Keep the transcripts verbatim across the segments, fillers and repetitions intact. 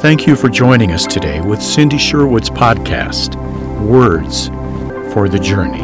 Thank you for joining us today with Cindy Sherwood's podcast, Words for the Journey.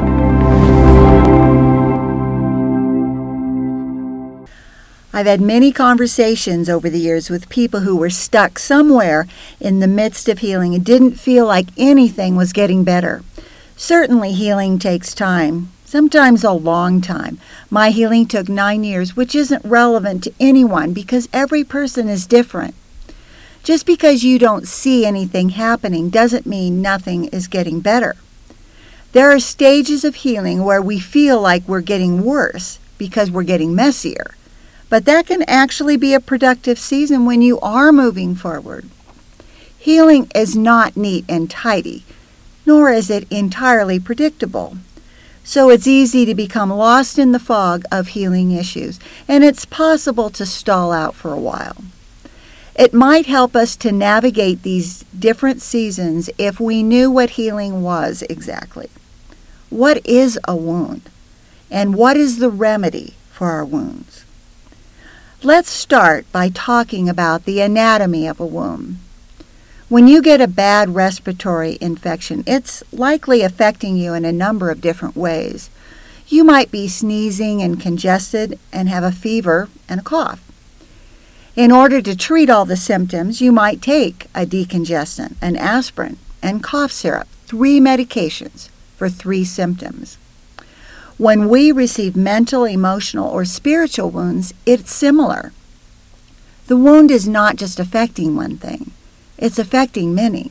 I've had many conversations over the years with people who were stuck somewhere in the midst of healing and didn't feel like anything was getting better. Certainly healing takes time, sometimes a long time. My healing took nine years, which isn't relevant to anyone because every person is different. Just because you don't see anything happening doesn't mean nothing is getting better. There are stages of healing where we feel like we're getting worse because we're getting messier. But that can actually be a productive season when you are moving forward. Healing is not neat and tidy, nor is it entirely predictable. So it's easy to become lost in the fog of healing issues, and it's possible to stall out for a while. It might help us to navigate these different seasons if we knew what healing was exactly. What is a wound? And what is the remedy for our wounds? Let's start by talking about the anatomy of a wound. When you get a bad respiratory infection, it's likely affecting you in a number of different ways. You might be sneezing and congested and have a fever and a cough. In order to treat all the symptoms, you might take a decongestant, an aspirin, and cough syrup, three medications for three symptoms. When we receive mental, emotional, or spiritual wounds, it's similar. The wound is not just affecting one thing, it's affecting many.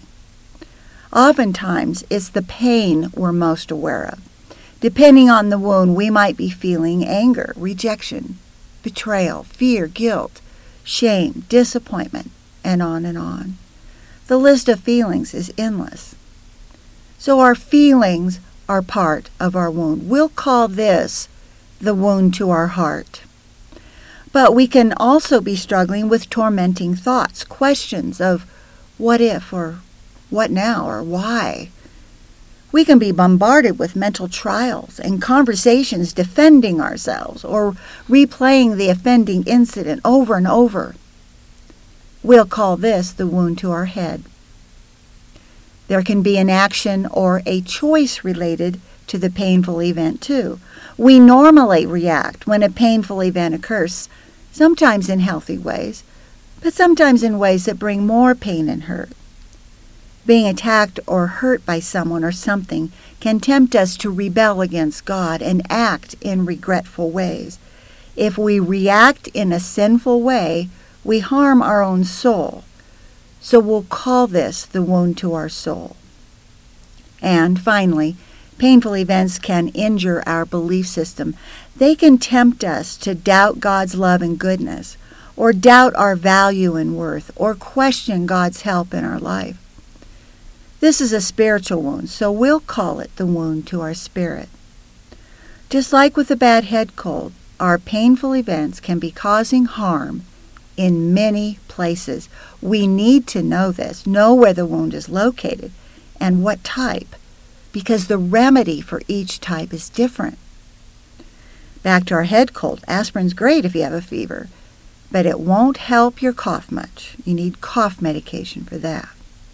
Oftentimes, it's the pain we're most aware of. Depending on the wound, we might be feeling anger, rejection, betrayal, fear, guilt, shame, disappointment, and on and on. The list of feelings is endless. So our feelings are part of our wound. We'll call this the wound to our heart. But we can also be struggling with tormenting thoughts, questions of what if or what now or why. We can be bombarded with mental trials and conversations defending ourselves or replaying the offending incident over and over. We'll call this the wound to our head. There can be an action or a choice related to the painful event, too. We normally react when a painful event occurs, sometimes in healthy ways, but sometimes in ways that bring more pain and hurt. Being attacked or hurt by someone or something can tempt us to rebel against God and act in regretful ways. If we react in a sinful way, we harm our own soul. So we'll call this the wound to our soul. And finally, painful events can injure our belief system. They can tempt us to doubt God's love and goodness, or doubt our value and worth, or question God's help in our life. This is a spiritual wound, so we'll call it the wound to our spirit. Just like with a bad head cold, our painful events can be causing harm in many places. We need to know this, know where the wound is located and what type, because the remedy for each type is different. Back to our head cold, aspirin's great if you have a fever, but it won't help your cough much. You need cough medication for that.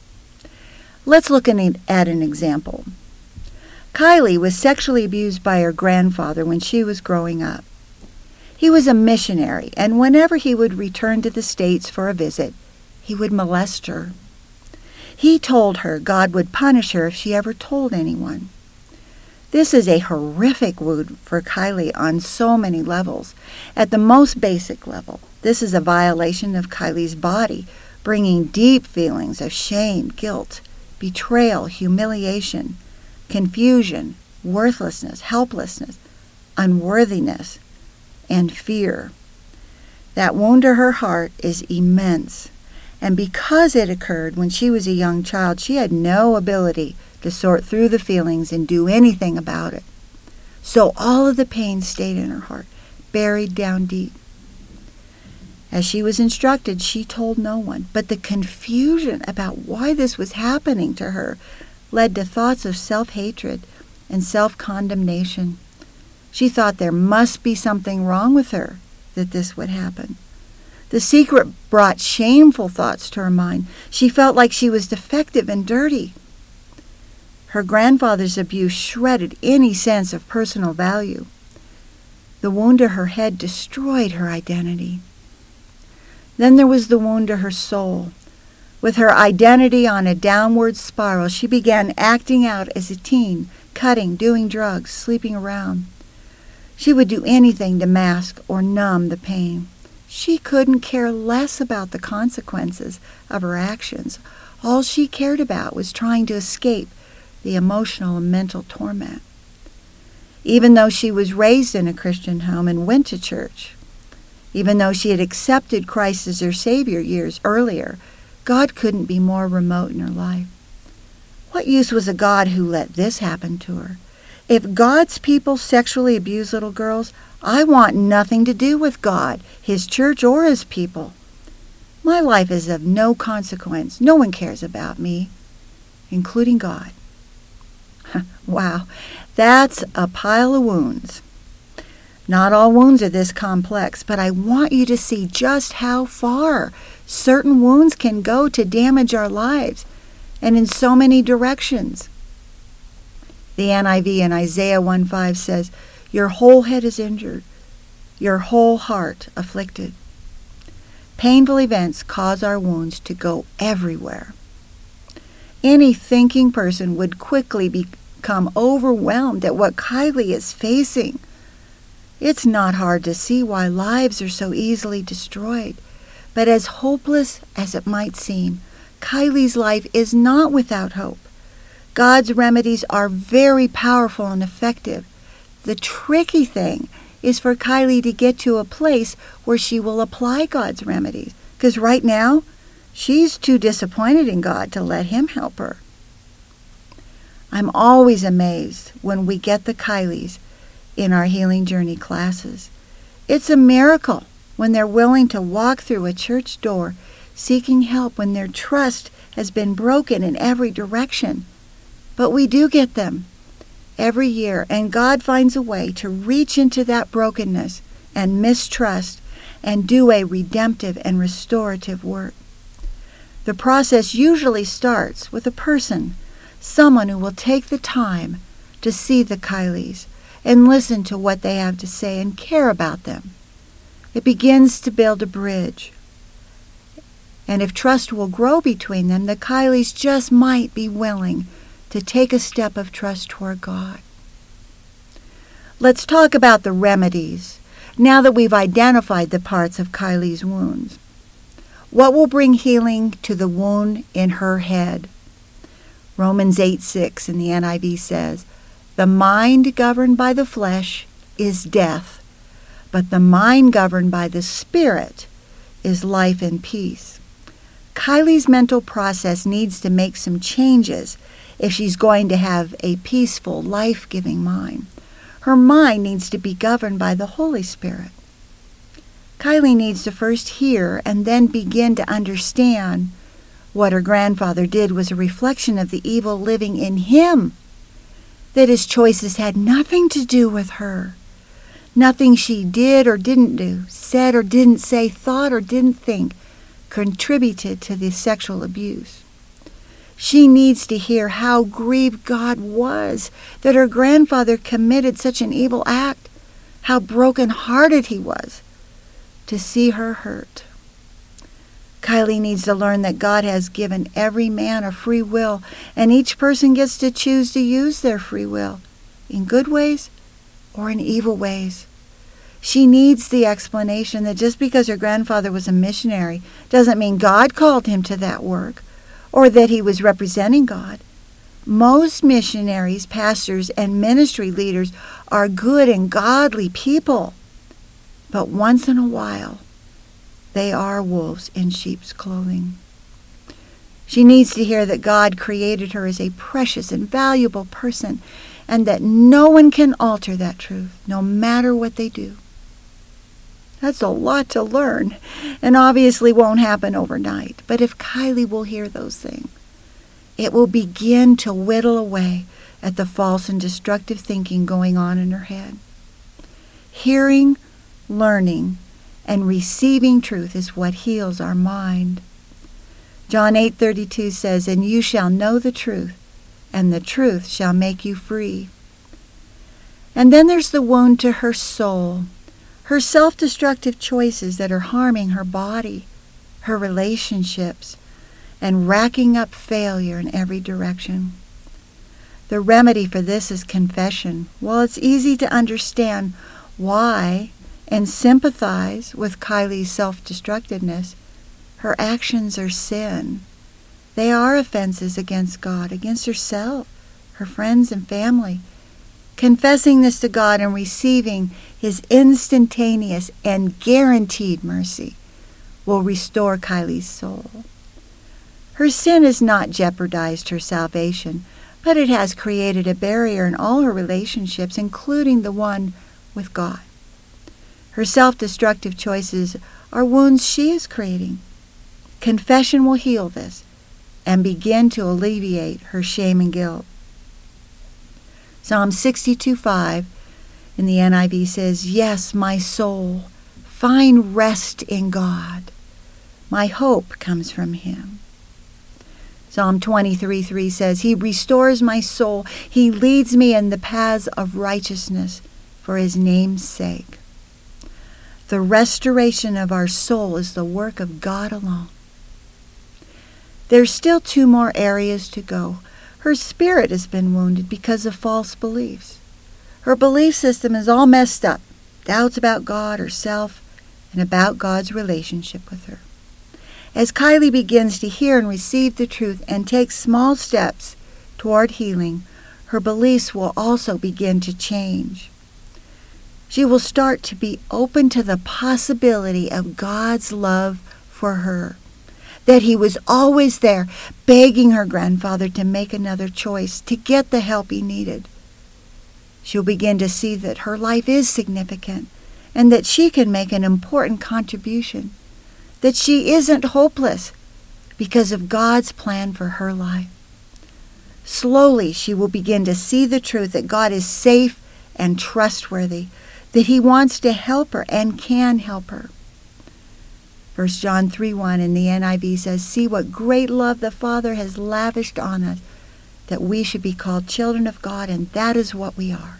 Let's look at an example. Kylie was sexually abused by her grandfather when she was growing up. He was a missionary, and whenever he would return to the States for a visit, he would molest her. He told her God would punish her if she ever told anyone. This is a horrific wound for Kylie on so many levels. At the most basic level, this is a violation of Kylie's body, bringing deep feelings of shame, guilt, betrayal, humiliation, confusion, worthlessness, helplessness, unworthiness, and fear. That wound to her heart is immense, and because it occurred when she was a young child, she had no ability to sort through the feelings and do anything about it. So all of the pain stayed in her heart, buried down deep. As she was instructed, she told no one, but the confusion about why this was happening to her led to thoughts of self-hatred and self-condemnation. She thought there must be something wrong with her that this would happen. The secret brought shameful thoughts to her mind. She felt like she was defective and dirty. Her grandfather's abuse shredded any sense of personal value. The wound to her head destroyed her identity. Then there was the wound to her soul. With her identity on a downward spiral, she began acting out as a teen, cutting, doing drugs, sleeping around. She would do anything to mask or numb the pain. She couldn't care less about the consequences of her actions. All she cared about was trying to escape the emotional and mental torment. Even though she was raised in a Christian home and went to church, even though she had accepted Christ as her Savior years earlier, God couldn't be more remote in her life. What use was a God who let this happen to her? If God's people sexually abuse little girls, I want nothing to do with God, His church, or His people. My life is of no consequence. No one cares about me, including God. Wow, that's a pile of wounds. Not all wounds are this complex, but I want you to see just how far certain wounds can go to damage our lives, and in so many directions. The N I V in Isaiah one five says, "Your whole head is injured, your whole heart afflicted." Painful events cause our wounds to go everywhere. Any thinking person would quickly become overwhelmed at what Kylie is facing. It's not hard to see why lives are so easily destroyed. But as hopeless as it might seem, Kylie's life is not without hope. God's remedies are very powerful and effective. The tricky thing is for Kylie to get to a place where she will apply God's remedies. Because right now, she's too disappointed in God to let Him help her. I'm always amazed when we get the Kylies in our Healing Journey classes. It's a miracle when they're willing to walk through a church door seeking help when their trust has been broken in every direction. But we do get them every year, and God finds a way to reach into that brokenness and mistrust and do a redemptive and restorative work. The process usually starts with a person, someone who will take the time to see the Kylies and listen to what they have to say and care about them. It begins to build a bridge. And if trust will grow between them, the Kylies just might be willing to take a step of trust toward God. Let's talk about the remedies, now that we've identified the parts of Kylie's wounds. What will bring healing to the wound in her head? Romans eight six in the N I V says, "The mind governed by the flesh is death, but the mind governed by the Spirit is life and peace." Kylie's mental process needs to make some changes if she's going to have a peaceful, life-giving mind. Her mind needs to be governed by the Holy Spirit. Kylie needs to first hear and then begin to understand what her grandfather did was a reflection of the evil living in him, that his choices had nothing to do with her. Nothing she did or didn't do, said or didn't say, thought or didn't think, contributed to the sexual abuse. She needs to hear how grieved God was that her grandfather committed such an evil act, how broken-hearted he was to see her hurt. Kylie needs to learn that God has given every man a free will, and each person gets to choose to use their free will in good ways or in evil ways. She needs the explanation that just because her grandfather was a missionary doesn't mean God called him to that work or that he was representing God. Most missionaries, pastors, and ministry leaders are good and godly people, but once in a while, they are wolves in sheep's clothing. She needs to hear that God created her as a precious and valuable person, and that no one can alter that truth, no matter what they do. That's a lot to learn, and obviously won't happen overnight. But if Kylie will hear those things, it will begin to whittle away at the false and destructive thinking going on in her head. Hearing, learning, and receiving truth is what heals our mind. John eight thirty-two says, "And you shall know the truth, and the truth shall make you free." And then there's the wound to her soul, her self-destructive choices that are harming her body, her relationships, and racking up failure in every direction. The remedy for this is confession. While it's easy to understand why and sympathize with Kylie's self-destructiveness, her actions are sin. They are offenses against God, against herself, her friends and family. Confessing this to God and receiving His instantaneous and guaranteed mercy will restore Kylie's soul. Her sin has not jeopardized her salvation, but it has created a barrier in all her relationships, including the one with God. Her self-destructive choices are wounds she is creating. Confession will heal this and begin to alleviate her shame and guilt. Psalm sixty-two five in the N I V says, "Yes, my soul, find rest in God. My hope comes from Him." Psalm twenty-three three says, "He restores my soul. He leads me in the paths of righteousness for His name's sake." The restoration of our soul is the work of God alone. There's still two more areas to go. Her spirit has been wounded because of false beliefs. Her belief system is all messed up. Doubts about God, herself, and about God's relationship with her. As Kylie begins to hear and receive the truth and take small steps toward healing, her beliefs will also begin to change. She will start to be open to the possibility of God's love for her, that He was always there, begging her grandfather to make another choice, to get the help he needed. She'll begin to see that her life is significant and that she can make an important contribution, that she isn't hopeless because of God's plan for her life. Slowly, she will begin to see the truth that God is safe and trustworthy, that He wants to help her and can help her. First John three one in the N I V says, "See what great love the Father has lavished on us, that we should be called children of God, and that is what we are."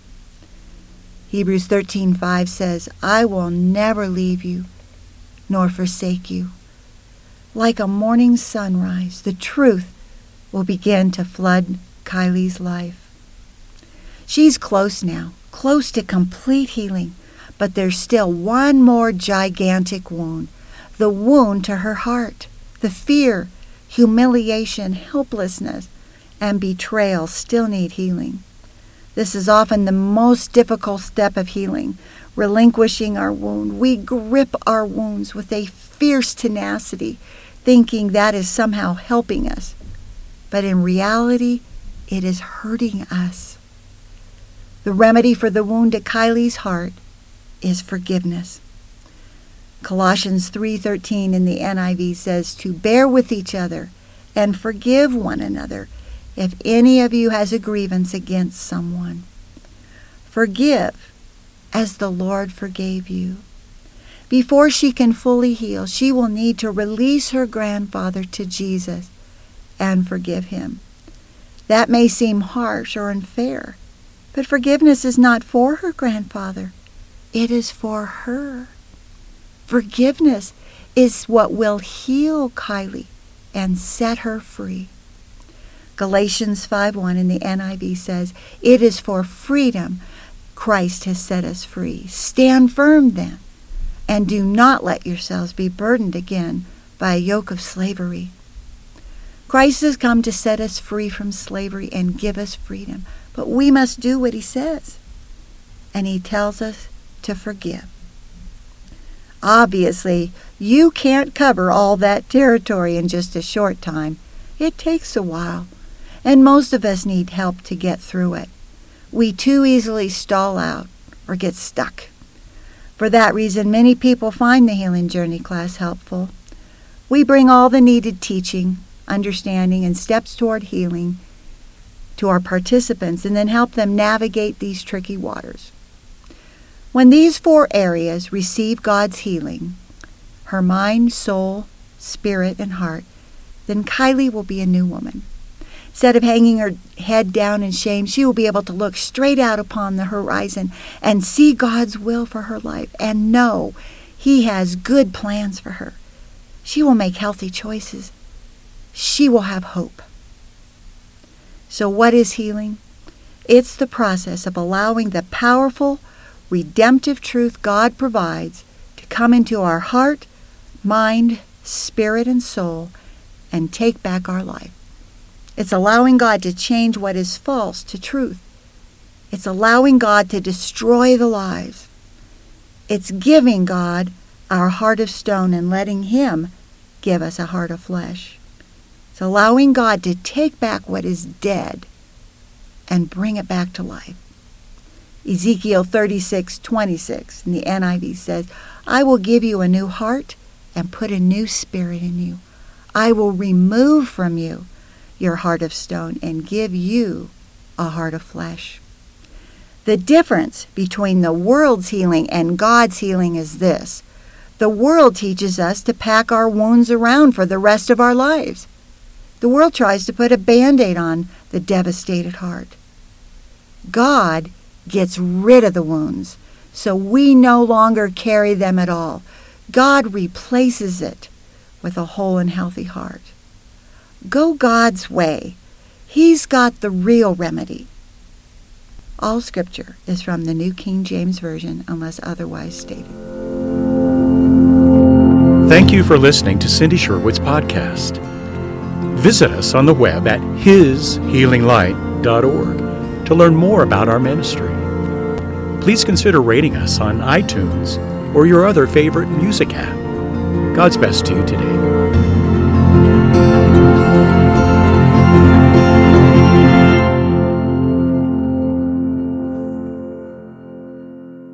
Hebrews thirteen five says, "I will never leave you nor forsake you." Like a morning sunrise, the truth will begin to flood Kylie's life. She's close now, close to complete healing, but there's still one more gigantic wound, the wound to her heart. The fear, humiliation, helplessness, and betrayal still need healing. This is often the most difficult step of healing, relinquishing our wound. We grip our wounds with a fierce tenacity, thinking that is somehow helping us. But in reality, it is hurting us. The remedy for the wound at Kylie's heart is forgiveness. Colossians three thirteen in the N I V says, "To bear with each other and forgive one another if any of you has a grievance against someone. Forgive as the Lord forgave you." Before she can fully heal, she will need to release her grandfather to Jesus and forgive him. That may seem harsh or unfair, but forgiveness is not for her grandfather. It is for her. Forgiveness is what will heal Kylie and set her free. Galatians five one in the N I V says, "It is for freedom Christ has set us free. Stand firm then, and do not let yourselves be burdened again by a yoke of slavery." Christ has come to set us free from slavery and give us freedom, but we must do what He says. And He tells us to forgive. Obviously, you can't cover all that territory in just a short time. It takes a while, and most of us need help to get through it. We too easily stall out or get stuck. For that reason, many people find the Healing Journey class helpful. We bring all the needed teaching, understanding, and steps toward healing to our participants and then help them navigate these tricky waters. When these four areas receive God's healing, her mind, soul, spirit, and heart, then Kylie will be a new woman. Instead of hanging her head down in shame, she will be able to look straight out upon the horizon and see God's will for her life and know He has good plans for her. She will make healthy choices. She will have hope. So what is healing? It's the process of allowing the powerful, redemptive truth God provides to come into our heart, mind, spirit, and soul and take back our life. It's allowing God to change what is false to truth. It's allowing God to destroy the lies. It's giving God our heart of stone and letting Him give us a heart of flesh. It's allowing God to take back what is dead and bring it back to life. Ezekiel thirty-six twenty-six in the N I V says, I will give you a new heart and put a new spirit in you. I will remove from you your heart of stone and give you a heart of flesh. The difference between the world's healing and God's healing is this. The world teaches us to pack our wounds around for the rest of our lives. The world tries to put a Band-Aid on the devastated heart. God gets rid of the wounds, so we no longer carry them at all. God replaces it with a whole and healthy heart. Go God's way. He's got the real remedy. All Scripture is from the New King James Version, unless otherwise stated. Thank you for listening to Cindy Sherwood's podcast. Visit us on the web at his healing light dot org to learn more about our ministry. Please consider rating us on iTunes or your other favorite music app. God's best to you today.